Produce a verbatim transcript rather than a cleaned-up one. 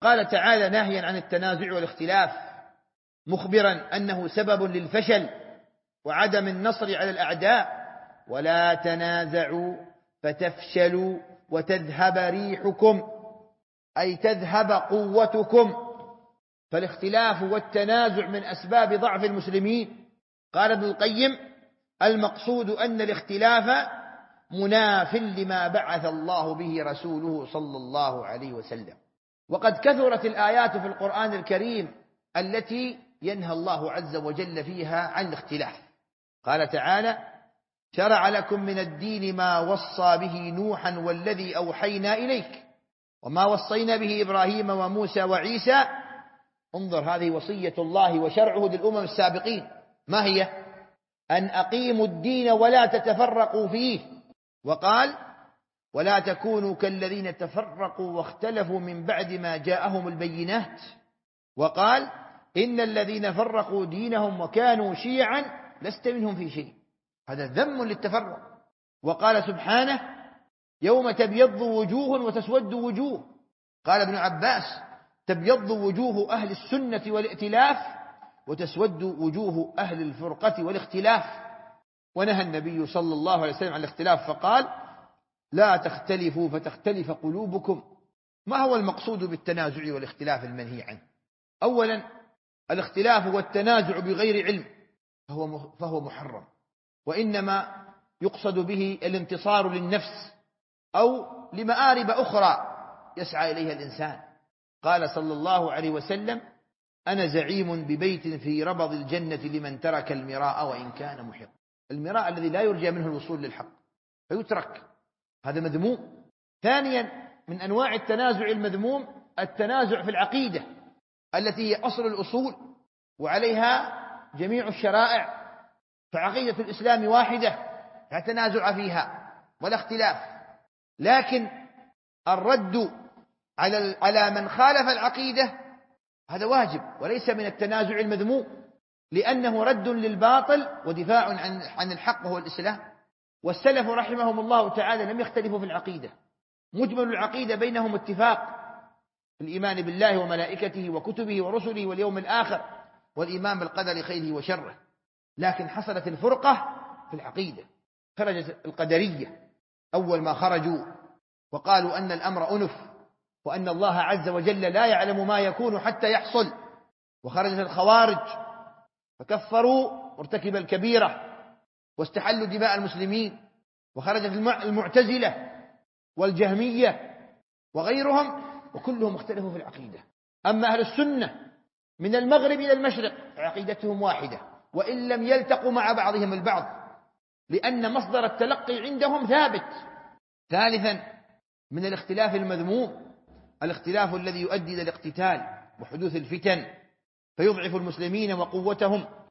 قال تعالى ناهيا عن التنازع والاختلاف مخبرا أنه سبب للفشل وعدم النصر على الأعداء: ولا تنازعوا فتفشلوا وتذهب ريحكم، أي تذهب قوتكم. فالاختلاف والتنازع من أسباب ضعف المسلمين. قال ابن القيم: المقصود أن الاختلاف مناف لما بعث الله به رسوله صلى الله عليه وسلم. وقد كثرت الآيات في القرآن الكريم التي ينهى الله عز وجل فيها عن الاختلاف. قال تعالى: شرع لكم من الدين ما وصى به نوحا والذي أوحينا إليك وما وصينا به إبراهيم وموسى وعيسى. انظر، هذه وصية الله وشرعه للأمم السابقين. ما هي؟ أن أقيموا الدين ولا تتفرقوا فيه. وقال: ولا تكونوا كالذين تفرقوا واختلفوا من بعد ما جاءهم البينات. وقال: إن الذين فرقوا دينهم وكانوا شيعا لست منهم في شيء. هذا ذم للتفرق. وقال سبحانه: يوم تبيض وجوه وتسود وجوه. قال ابن عباس: تبيض وجوه أهل السنة والائتلاف وتسود وجوه أهل الفرقة والاختلاف. ونهى النبي صلى الله عليه وسلم عن الاختلاف فقال: لا تختلفوا فتختلف قلوبكم. ما هو المقصود بالتنازع والاختلاف المنهي عنه؟ أولا، الاختلاف والتنازع بغير علم فهو فهو محرم، وإنما يقصد به الانتصار للنفس أو لمآرب أخرى يسعى إليها الإنسان. قال صلى الله عليه وسلم: أنا زعيم ببيت في ربض الجنة لمن ترك المراء وإن كان محق. المراء الذي لا يرجى منه الوصول للحق فيترك، هذا مذموم. ثانيا، من أنواع التنازع المذموم التنازع في العقيدة التي هي أصل الأصول وعليها جميع الشرائع، فعقيدة الإسلام واحدة لا تنازع فيها ولا اختلاف. لكن الرد على على من خالف العقيدة هذا واجب وليس من التنازع المذموم، لأنه رد للباطل ودفاع عن عن الحق وهو الإسلام. والسلف رحمهم الله تعالى لم يختلفوا في العقيدة، مجمل العقيدة بينهم اتفاق في الإيمان بالله وملائكته وكتبه ورسله واليوم الآخر والإيمان بالقدر خيره وشره. لكن حصلت الفرقة في العقيدة. خرجت القدرية أول ما خرجوا وقالوا أن الأمر أنف وأن الله عز وجل لا يعلم ما يكون حتى يحصل. وخرجت الخوارج فكفروا مرتكب الكبيرة واستحلوا دماء المسلمين. وخرجت المعتزلة والجهمية وغيرهم وكلهم اختلفوا في العقيدة. أما أهل السنة من المغرب إلى المشرق عقيدتهم واحدة وإن لم يلتقوا مع بعضهم البعض، لأن مصدر التلقي عندهم ثابت. ثالثا، من الاختلاف المذموم الاختلاف الذي يؤدي إلى الاقتتال وحدوث الفتن فيضعف المسلمين وقوتهم